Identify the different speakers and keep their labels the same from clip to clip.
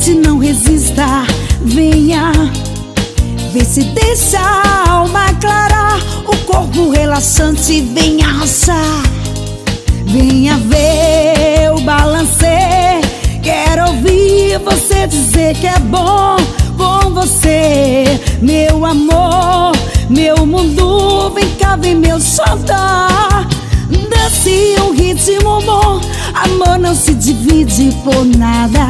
Speaker 1: Aproveite, não resista, venha. Vê se deixa a alma clarar, o corpo relaxante, venha roçar. Venha ver o balancê. Quero ouvir você dizer que é bom com você, meu amor, meu mundo. Vem cá, vem meu xodó. Dance um ritmo bom, amor não se divide por nada.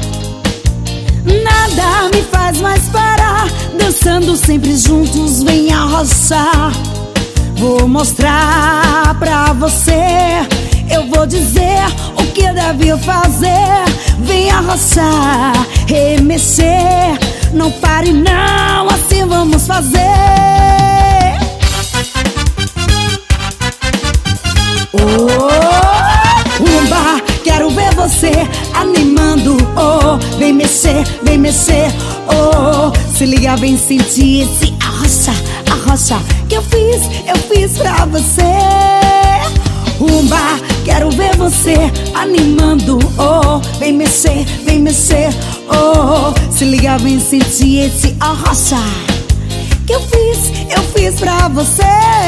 Speaker 1: Nada me faz mais parar, dançando sempre juntos, venha roçar. Vou mostrar pra você, eu vou dizer o que deve fazer. Venha roçar, remexer, não pare não, assim vamos fazer. Oh, rumba, quero ver você animando. Oh, vem mexer, oh, se liga, vem sentir esse arrocha que eu fiz pra você. Rumba, quero ver você animando. Oh, vem mexer, oh, se liga, vem sentir esse arrocha que eu fiz pra você.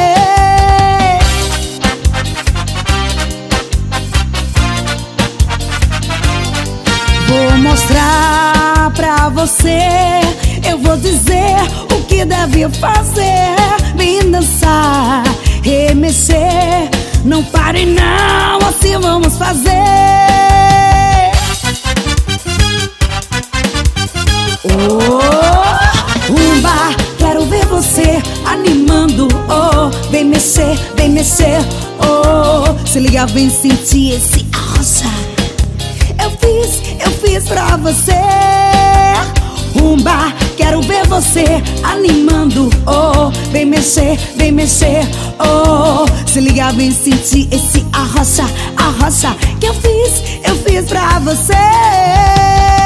Speaker 1: Vou mostrar pra você, eu vou dizer o que deve fazer. Vem dançar, remexer, não pare não, assim vamos fazer. Oh, rumba, quero ver você animando. Oh, vem mexer, oh, se liga, vem sentir esse arrocha. Eu fiz pra você. Rumba, quero ver você animando. Oh, vem mexer, oh, se liga, vem sentir esse arrocha que eu fiz pra você.